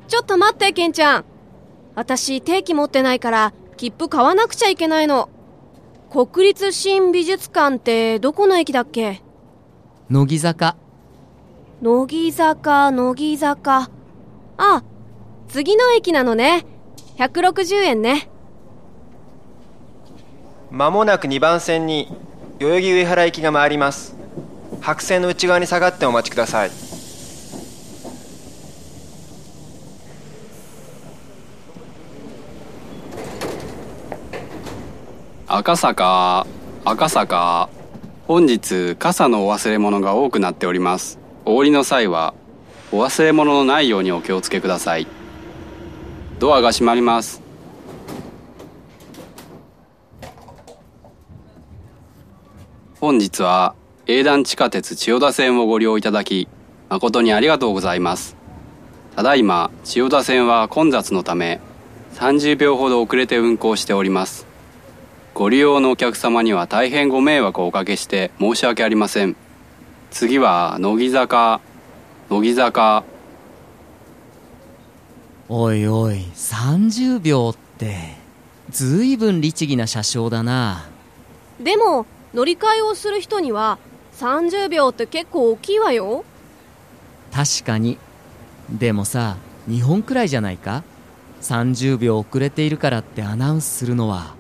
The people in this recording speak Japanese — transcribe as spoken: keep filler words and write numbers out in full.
ちょっと待ってケンちゃん。私定期持ってないから切符買わなくちゃいけないの。国立新美術館ってどこの駅だっけ？ 乃木坂。 乃木坂乃木坂。あ、次の駅なのね。ひゃくろくじゅうえんね。 まもなくにばん線に代々木上原行きが回ります。白線の内側に下がってお待ちください。 赤坂、赤坂。本日傘のお忘れ物が多くなっております。お降りの際はお忘れ物のないようにお気をつけください。ドアが閉まります。本日は営団地下鉄千代田線をご利用いただき誠にありがとうございます。ただいま千代田線は混雑のためさんじゅうびょうほど遅れて運行しております。ご利用のお客様には大変ご迷惑をおかけして申し訳ありません。次は乃木坂、乃木坂。 おいおい、さんじゅうびょうってずいぶん律儀な車掌だな。 でも乗り換えをする人にはさんじゅうびょうって結構大きいわよ。 確かに。でもさ、にほんくらいじゃないか。さんじゅうびょう遅れているからってアナウンスするのは。